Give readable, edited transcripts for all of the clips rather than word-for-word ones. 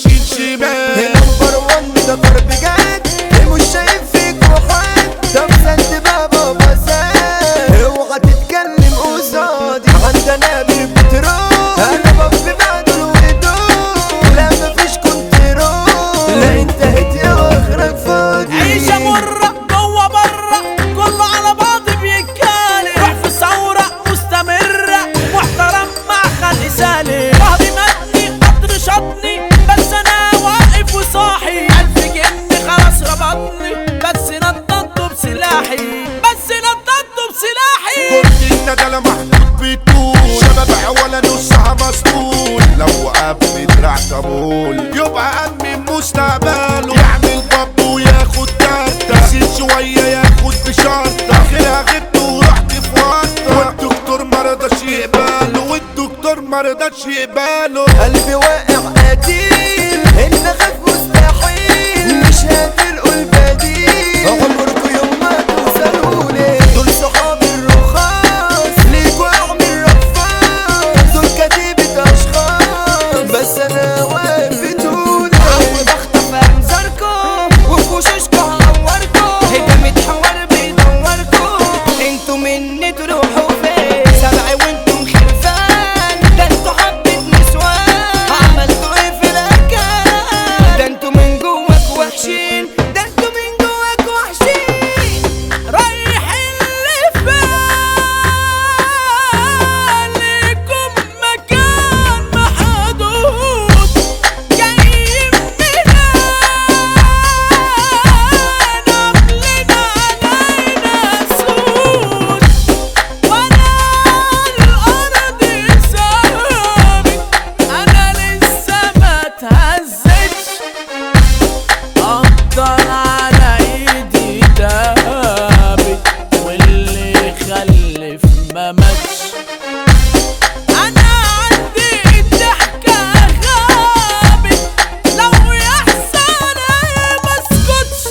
ماشيين شمال. نمبر 1 ده ضرب جد مش شايف فيكوا حد. طب سد بابا بسات اوعى تتكلم قصادي عندنا بالبترول. انا بف بعده الودود لا مفيش كنترول. لا انتهت يا واخرك فاضي. عيشة مرة جوه برا كله على بعض بيتكالي. روح في ثورة مستمرة محترم مع خلق سالي. ظهري مدني قدر شطني بس انا واقف وصاحي. 1000 جنيه خلاص ربطني بس نططته بسلاحي. كنت الندلة محطوط بطول شباب ولا نصها مسطول. لو وقف دراع طبول يبقى أمن مستقبله. يعمل باب وياخد تالتة يسير شوية ياخد بشرطة. آخرها غبت ورحت في ورطة والدكتور مرضاش يقبله. قلبي واقع قتيل ان خاف مستحيل مش هتلقوا البديل. عمركوا يوم ما توصلولي دول صحابي الرخاص ليكوا اعمل رفاص. دول كتيبة اشخاص بس انا واقف بطولي. عود اخطف انظاركم وفي وشوشكوا هعوركم. هجمة حوار بيدوركم انتوا مني تروحوا فين. سبعي وانتم خرفان ده انتوا حبة نسوان. عملتوا ايه في الاكل ده انتوا من جواك وحشين. رايح اللي فالكم مكان محدود. جايين منين عاملين علينا سود. وانا الارض ثابت انا لسه ما اتهزتش. افضل على ايدي دابت واللي خلف ما ماتش. انا عندي الضحكة غابت لو يحصل ايه مسكتش.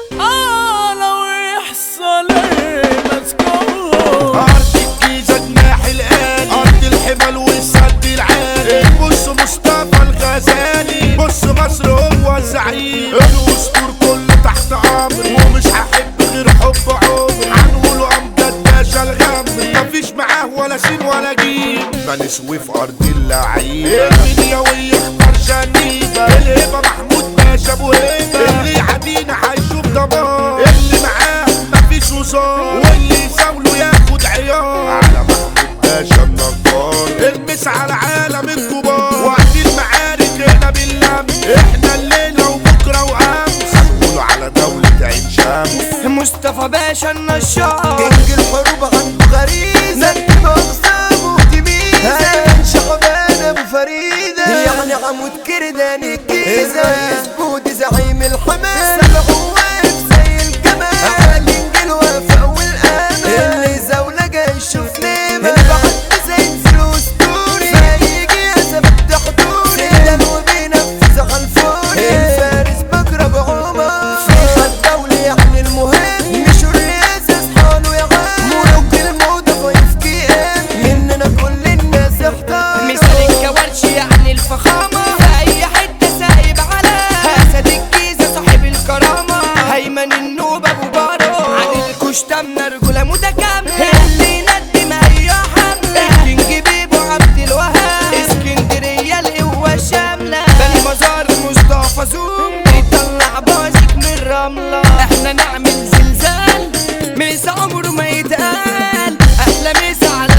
لو يحصل ايه مسكتش. أرض الجيزة جناح الآلي أرض الحمل والسد العالي. بص مصطفى الغزالي بص مصر هو الزعيم. الأسطور كله تحت أمري ومش هحب غير حب عمري. هنقوله أمجد باشا الغمري مفيش معاه ولا سين ولا جيم. بنسوي في أرض اللعيبة المنياوي اختار شنيبة. الهبة محمود باشا أبو هبة اللي يعدينا هيشوف دمار. اللي معاه مفيش وصال واللي يساوله ياخد عيار. على محمود باشا النجار المس على عالم الكبار. وقت المعارك هنا باللم احنا الليلة وبكرة وأمس. هنقوله على دولة عين شمس مصطفى باشا النشار كينج الحروب عنده غريزة. نكتب أقسامه تميزة شعبان أبو فريدة يعني عمود كردان الجيزة. يسبود زعيم الحماس سبعه واقف زي الجمال. على الإنجيل وفاء والأمان اللي زولة جاي يشوف نيمة. البحر زي الأسطوري هيجي يثبت حضوري. سيدان وبينفذ على الفوري. الفارس بكرة بعمر في خد دولي يعني المهم مش الرئاسة اصحاله يا عم. ملوك الموضة ضيف كيان مننا كل الناس احتار. مثال الكوارش يعني الفخامة في اي حتة سايب على اسد الجيزة صاحب الكرامة. هيمن النوبة ابو بارو عادل الكشتمنا رجولة متكاملة. اللي يندم اي حملة الكينج بيبو عبد الوهاب. اسكندرية القوة الشاملة بني مزار مصطفى زوم بيطلع بازك من الرملة. احنا نعمل زلزال ميس عمره ما يتقال. احلى ميس على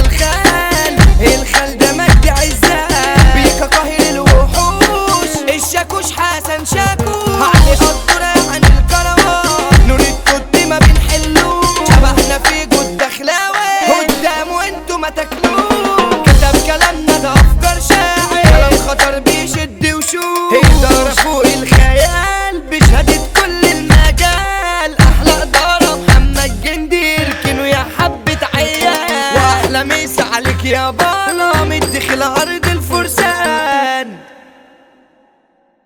الخال ده مجدي عزال. بيكا قاهر الوحوش الشاكوش حسن شاكوش. علي قدر عن الكروان نور التوت ما بنحلوش. شبهنا في جود دخلاوي قدام وانتو ما تاكلوش. كتب كلامنا ده افكار شاعر كلام خطر بيشد وشوش. إدارة فوق الخيال بشهادة كل المجال. احلى إدارة محمد جندير كانوا يا حبة عيال. واحلى ميس عليك يا بالا مدخل عرض